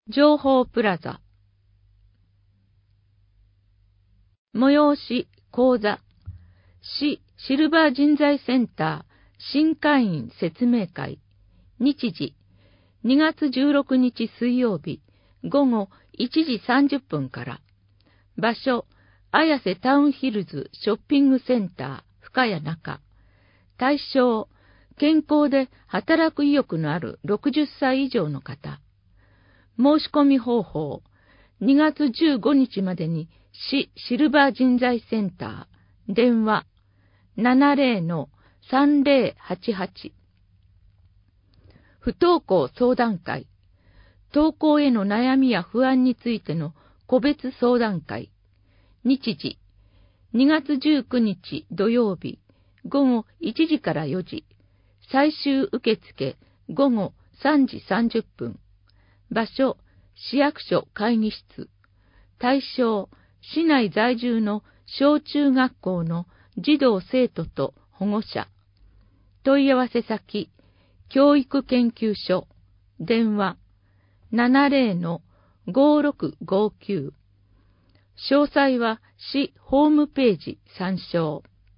情報プラザ。催し講座。市シルバー人材センター新会員説明会。日時2月16日水曜日午後1時30分から。場所綾瀬タウンヒルズショッピングセンター深谷中。対象健康で働く意欲のある60歳以上の方。申し込み方法、2月15日までに市シルバー人材センター、電話 70-3088。不登校相談会、登校への悩みや不安についての個別相談会。日時、2月19日土曜日、午後1時から4時。最終受付、午後3時30分。場所、市役所会議室。対象、市内在住の小中学校の児童生徒と保護者。問い合わせ先、教育研究所。電話、70-5659。詳細は市ホームページ参照。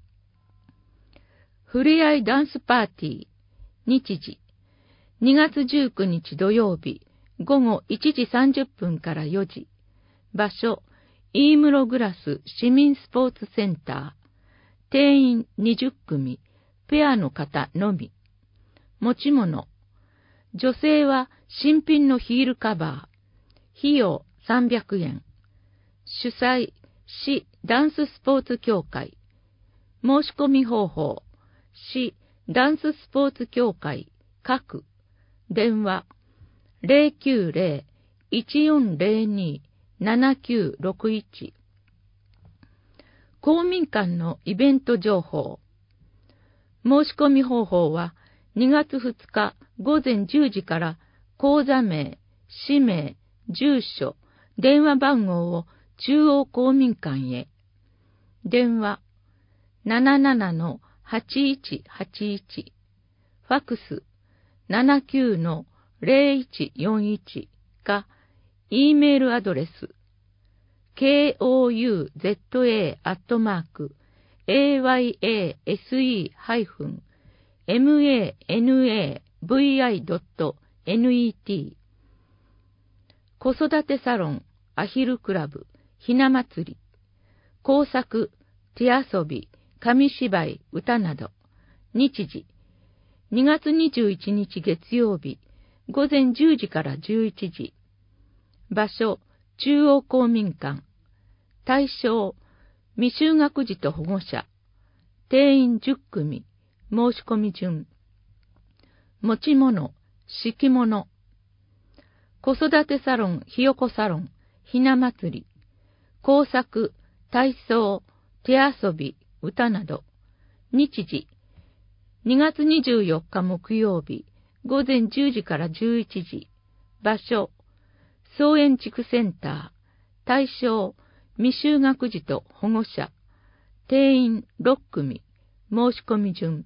ふれあいダンスパーティー。日時、2月19日土曜日、午後1時30分から4時。場所、飯室グラス市民スポーツセンター。定員20組、ペアの方のみ。持ち物、女性は新品のヒールカバー。費用300円。主催、市ダンススポーツ協会。申し込み方法、市ダンススポーツ協会各電話 090-1402-7961。公民館のイベント情報。申し込み方法は2月2日午前10時から口座名、氏名、住所、電話番号を中央公民館へ。電話 77-8181。ファクス 79-0141 か、E メールアドレス kouse-ayase-manavi.net。 子育てサロンアヒルクラブひな祭り、工作、手遊び、紙芝居、歌など。日時、2月21日月曜日、午前10時から11時。場所、中央公民館。対象、未就学児と保護者。定員10組、申し込み順。持ち物、敷物。子育てサロン、ひよこサロン、ひな祭り。工作、体操、手遊び、歌など。日時、2月24日木曜日、午前10時から11時。場所、草園地区センター。対象、未就学児と保護者。定員6組、申し込み順。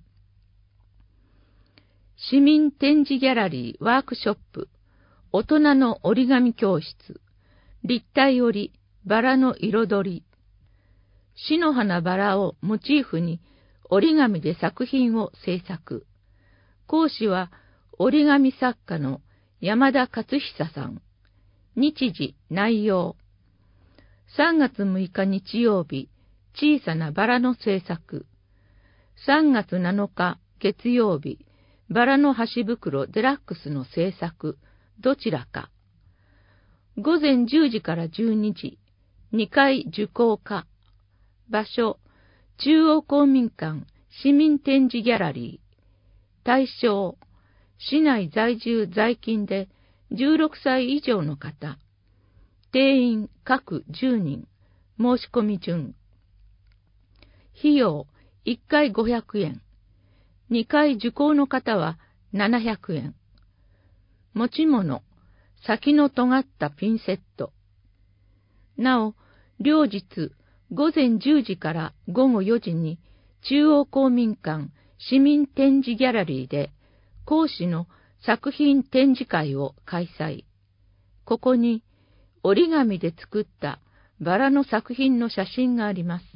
市民展示ギャラリーワークショップ。大人の折り紙教室。立体折り、バラの彩り。市の花バラをモチーフに折り紙で作品を制作。講師は折り紙作家の山田勝久さん。日時、内容。3月6日日曜日、小さなバラの制作。3月7日月曜日、バラの箸袋デラックスの制作。どちらか。午前10時から12時、2回受講可。場所、中央公民館市民展示ギャラリー。対象、市内在住在勤で16歳以上の方。定員各10人、申し込み順。費用、1回500円。2回受講の方は700円。持ち物、先の尖ったピンセット。なお、両日、午前10時から午後4時に中央公民館市民展示ギャラリーで講師の作品展示会を開催。 ここに折り紙で作ったバラの作品の写真があります。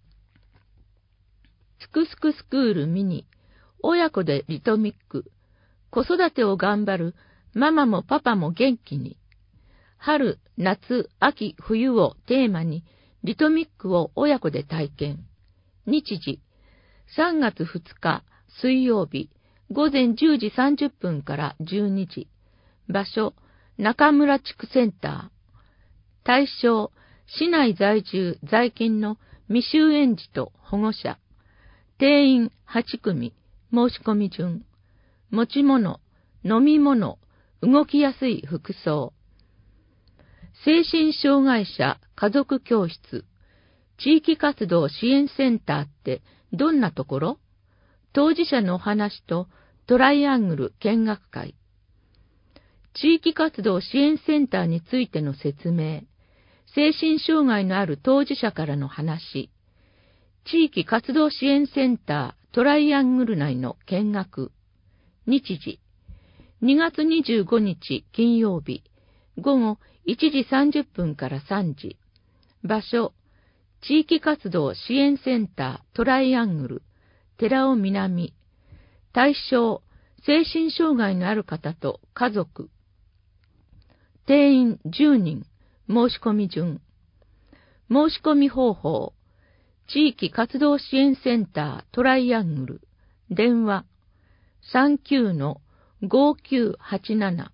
すくすくスクールミニ、親子でリトミック、子育てを頑張るママもパパも元気に、春、夏、秋、冬をテーマにリトミックを親子で体験。日時、3月2日水曜日、午前10時30分から12時。場所、中村地区センター。対象、市内在住在勤の未就園児と保護者。定員8組、申し込み順。持ち物、飲み物、動きやすい服装。精神障害者家族教室、地域活動支援センターってどんなところ？当事者のお話とトライアングル見学会。地域活動支援センターについての説明。精神障害のある当事者からの話。地域活動支援センタートライアングル内の見学。日時。2月25日金曜日。午後1時30分から3時。場所。地域活動支援センタートライアングル。寺尾南。対象。精神障害のある方と家族。定員10人。申し込み順。申し込み方法。地域活動支援センタートライアングル。電話。39-5987。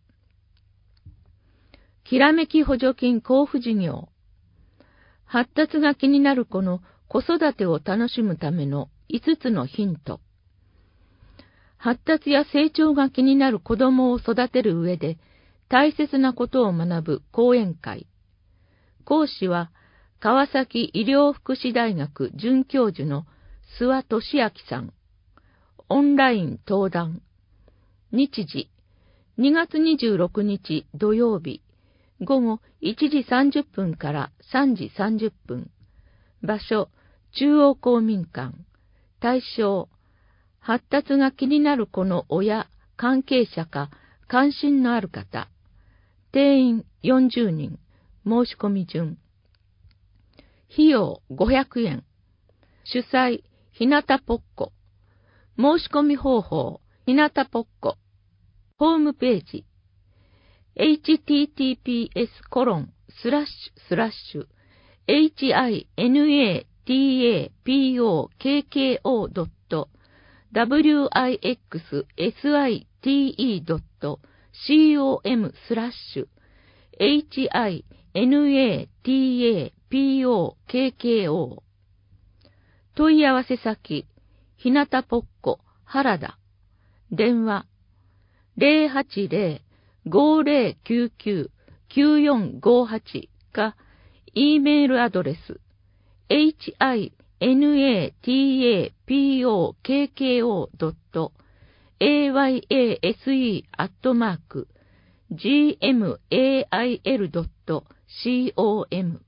きらめき補助金交付事業。発達が気になる子の子育てを楽しむための5つのヒント。発達や成長が気になる子供を育てる上で大切なことを学ぶ講演会。講師は川崎医療福祉大学准教授の諏訪俊明さん。オンライン登壇。日時、2月26日土曜日。午後1時30分から3時30分。場所、中央公民館。対象、発達が気になる子の親、関係者か関心のある方。定員40人。申し込み順。費用500円。主催、ひなたぽっこ。申し込み方法、ひなたぽっこ。ホームページ。hinatapokko。問い合わせ先、ひなたぽっこ、原田。電話、080-5099-9458 か、E メールアドレス、hinatapokko@gmail.com。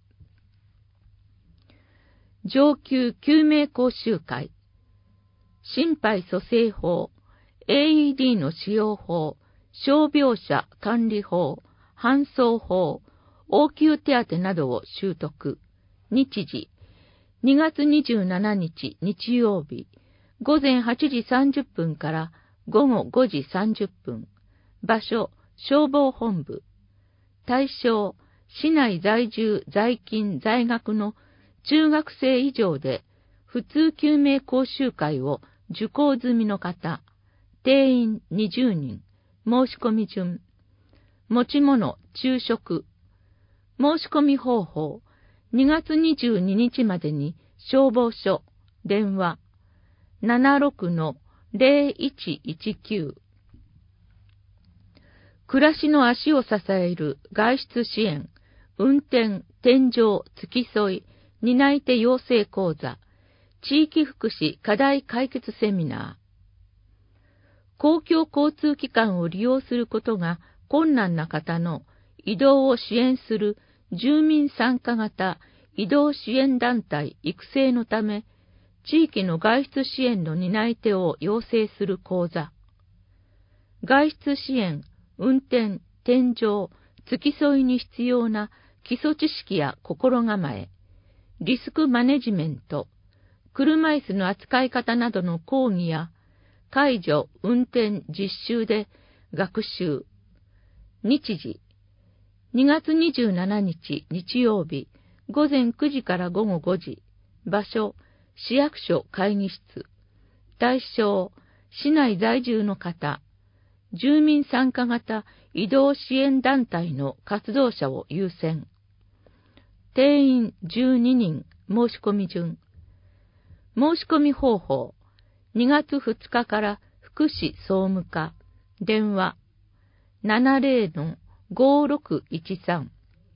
上級救命講習会。心肺蘇生法、AED の使用法、傷病者管理法、搬送法、応急手当などを習得。日時、2月27日日曜日、午前8時30分から午後5時30分。場所、消防本部。対象、市内在住在勤在学の中学生以上で普通救命講習会を受講済みの方。定員20人。申し込み順。持ち物、昼食。申し込み方法。2月22日までに消防署。電話。76-0119。暮らしの足を支える外出支援、運転、添乗、付き添い、担い手養成講座、地域福祉課題解決セミナー。公共交通機関を利用することが困難な方の移動を支援する住民参加型移動支援団体育成のため、地域の外出支援の担い手を養成する講座。外出支援、運転、添乗、 付き添いに必要な基礎知識や心構え、リスクマネジメント、車椅子の扱い方などの講義や、介助運転実習で学習。日時、2月27日日曜日、午前9時から午後5時。場所、市役所会議室。対象、市内在住の方。住民参加型移動支援団体の活動者を優先。定員12人、申し込み順。申し込み方法、2月2日から福祉総務課、電話、70-5613。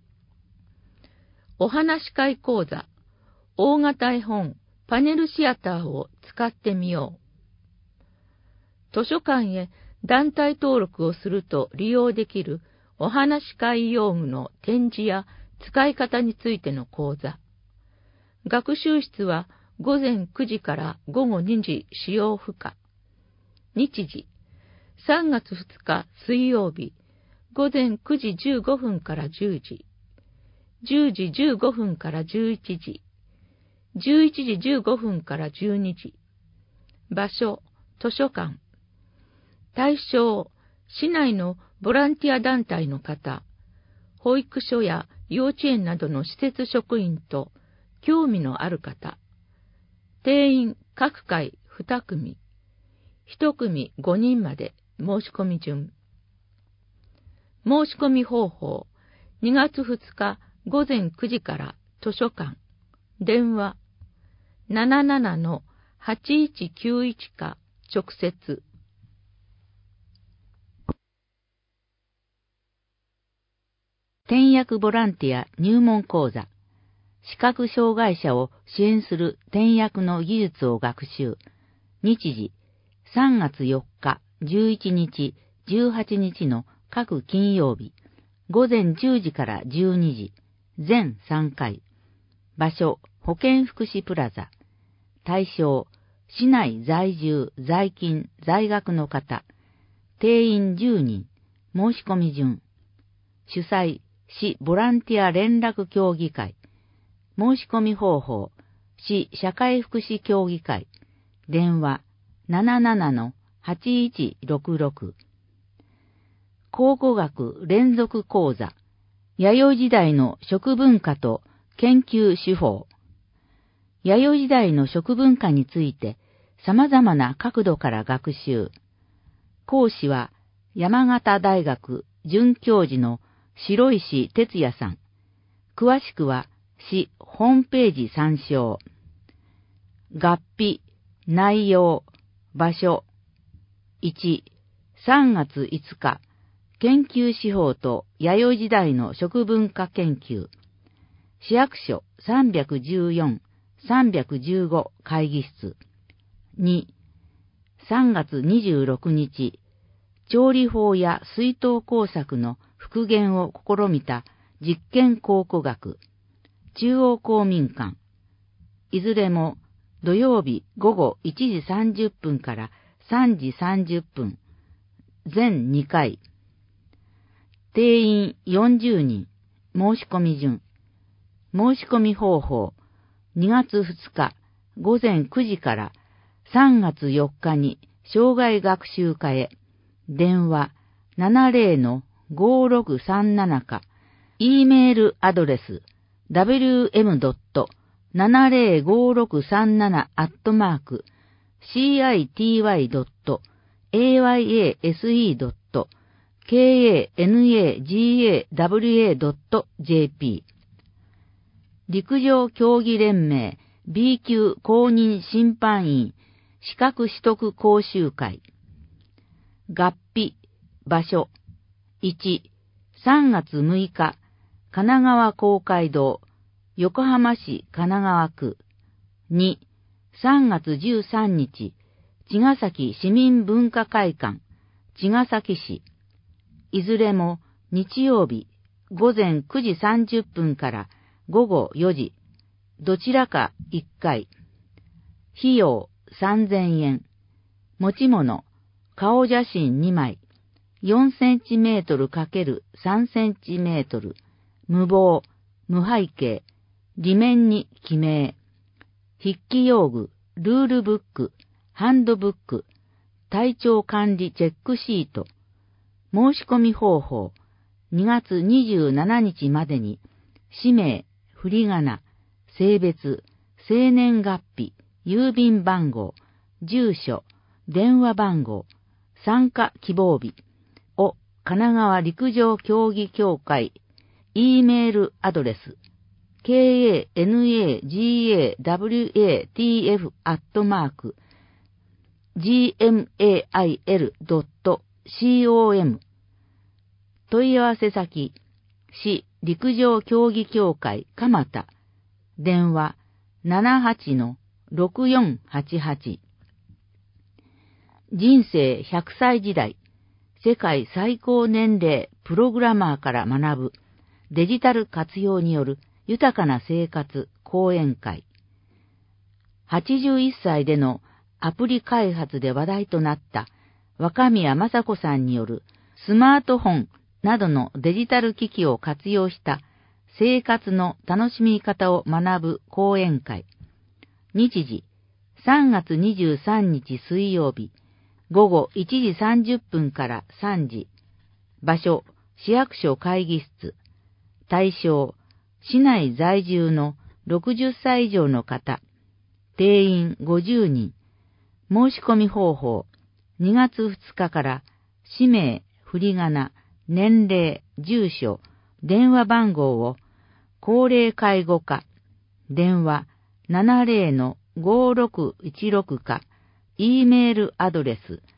お話し会講座、大型絵本、パネルシアターを使ってみよう。図書館へ団体登録をすると利用できるお話し会用具の展示や使い方についての講座。学習室は午前9時から午後2時使用不可。日時、3月2日水曜日、午前9時15分から10時、10時15分から11時、11時15分から12時。場所、図書館。対象、市内のボランティア団体の方、保育所や幼稚園などの施設職員と興味のある方。定員各回2組。1組5人まで申し込み順。申し込み方法、2月2日午前9時から図書館。電話、77-8191か直接。転訳ボランティア入門講座。視覚障害者を支援する転訳の技術を学習。日時、3月4日、11日、18日の各金曜日。午前10時から12時。全3回。場所、保健福祉プラザ。対象、市内在住、在勤、在学の方。定員10人。申し込み順。主催、市ボランティア連絡協議会。申し込み方法、市社会福祉協議会。電話、77-8166。考古学連続講座。弥生時代の食文化と研究手法。弥生時代の食文化について様々な角度から学習。講師は山形大学准教授の白石哲也さん。詳しくは市ホームページ参照。合否、内容、場所。1、3月5日、研究手法と弥生時代の食文化研究。市役所314、315会議室。2、3月26日、調理法や水筒工作の復元を試みた実験考古学。中央公民館。いずれも土曜日午後1時30分から3時30分。全2回。定員40人。申し込み順。申し込み方法。2月2日午前9時から3月4日に障害学習課へ。電話 70-5637 か。E メールアドレス www.city.ayase.kanagawa.jp 陸上競技連盟 B 級公認審判員資格取得講習会。合否、場所。1、3月6日、神奈川公会堂、横浜市神奈川区。2、3月13日、茅ヶ崎市民文化会館、茅ヶ崎市。いずれも日曜日、午前9時30分から午後4時、どちらか1回。費用3000円。持ち物、顔写真2枚。 4センチメートル ×3 センチメートル、無棒、無背景、裏面に記名、筆記用具、ルールブック、ハンドブック、体調管理チェックシート、申し込み方法、2月27日までに、氏名、振り仮名、性別、生年月日、郵便番号、住所、電話番号、参加希望日を神奈川陸上競技協会 E メールアドレス kanagawatf@gmail.com 問い合わせ先市陸上競技協会蒲田電話 78-6488 人生100歳時代世界最高年齢プログラマーから学ぶデジタル活用による豊かな生活講演会。81歳でのアプリ開発で話題となった若宮正子さんによるスマートフォンなどのデジタル機器を活用した生活の楽しみ方を学ぶ講演会。日時3月23日水曜日午後1時30分から3時。場所、市役所会議室。対象、市内在住の60歳以上の方。定員50人。申し込み方法、2月2日から氏名、振り仮名、年齢、住所、電話番号を高齢介護課、電話 70-5616 か、E メールアドレス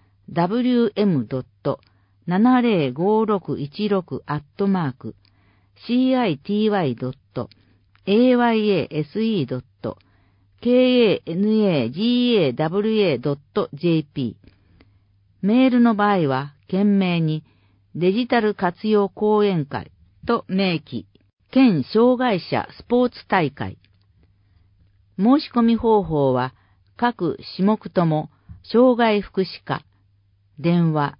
www.city.ayse.kanagawa.jp メールの場合は、懸命にデジタル活用講演会と明記、県障害者スポーツ大会。申し込み方法は、各種目とも、障害福祉課、電話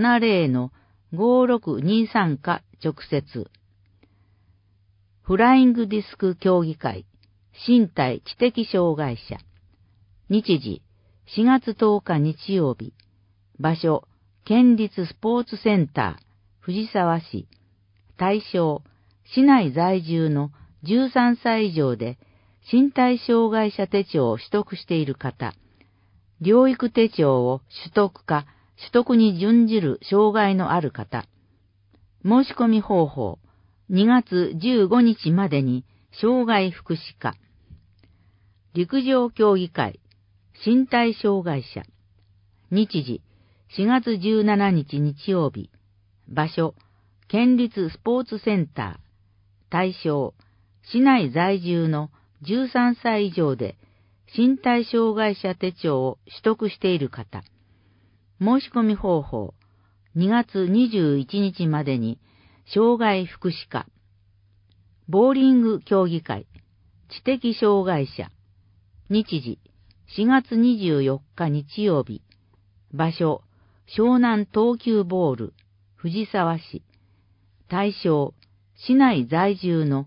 70-5623 か直接。フライングディスク競技会、身体知的障害者。日時、4月10日日曜日。場所、県立スポーツセンター、藤沢市。対象、市内在住の13歳以上で、身体障害者手帳を取得している方。療育手帳を取得か取得に準じる障害のある方。申し込み方法、2月15日までに障害福祉課。陸上競技会、身体障害者。日時、4月17日日曜日。場所、県立スポーツセンター。対象、市内在住の13歳以上で、身体障害者手帳を取得している方。申し込み方法、2月21日までに、障害福祉課。ボーリング競技会、知的障害者。日時、4月24日日曜日。場所、湘南東急ボール、藤沢市。対象、市内在住の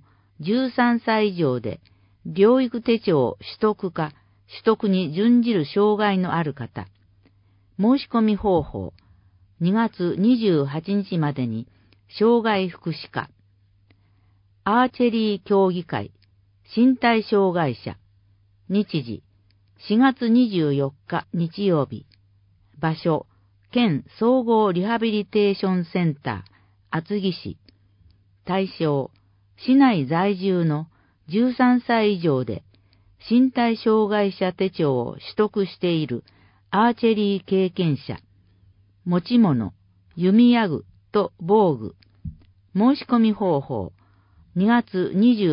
13歳以上で、療育手帳取得か取得に準じる障害のある方。申し込み方法、2月28日までに障害福祉課。アーチェリー競技会、身体障害者。日時、4月24日日曜日。場所、県総合リハビリテーションセンター、厚木市。対象、市内在住の13歳以上で身体障害者手帳を取得しているアーチェリー経験者。持ち物、弓矢具と防具。申し込み方法、2月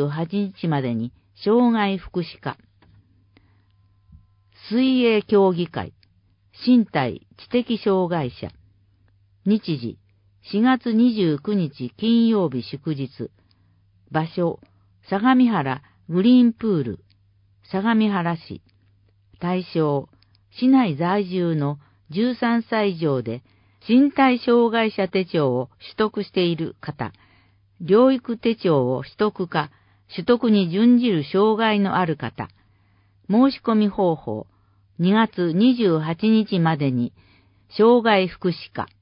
28日までに障害福祉課。水泳競技会、身体知的障害者。日時、4月29日金曜日祝日。場所、相模原グリーンプール、相模原市。対象、市内在住の13歳以上で身体障害者手帳を取得している方、療育手帳を取得か、取得に準じる障害のある方、申し込み方法、2月28日までに、障害福祉課、